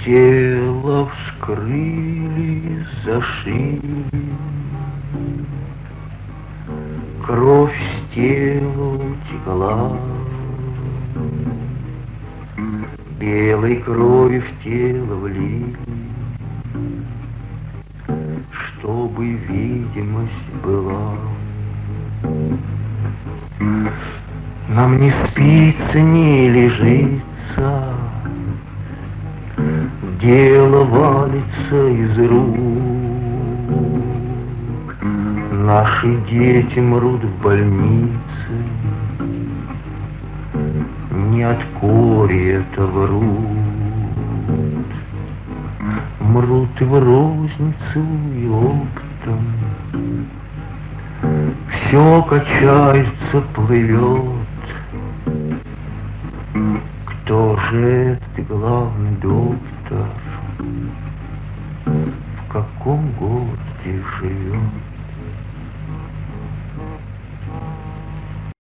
Тело вскрыли, зашили, кровь с тела утекла, белой крови в тело влили, чтобы видимость была. Нам не спится, не лежится, дело валится из рук. Наши дети мрут в больнице, не от кори это врут. Мрут и в розницу, и оптом. Все качается, плывет. Кто же этот главный доктор? В каком городе живет?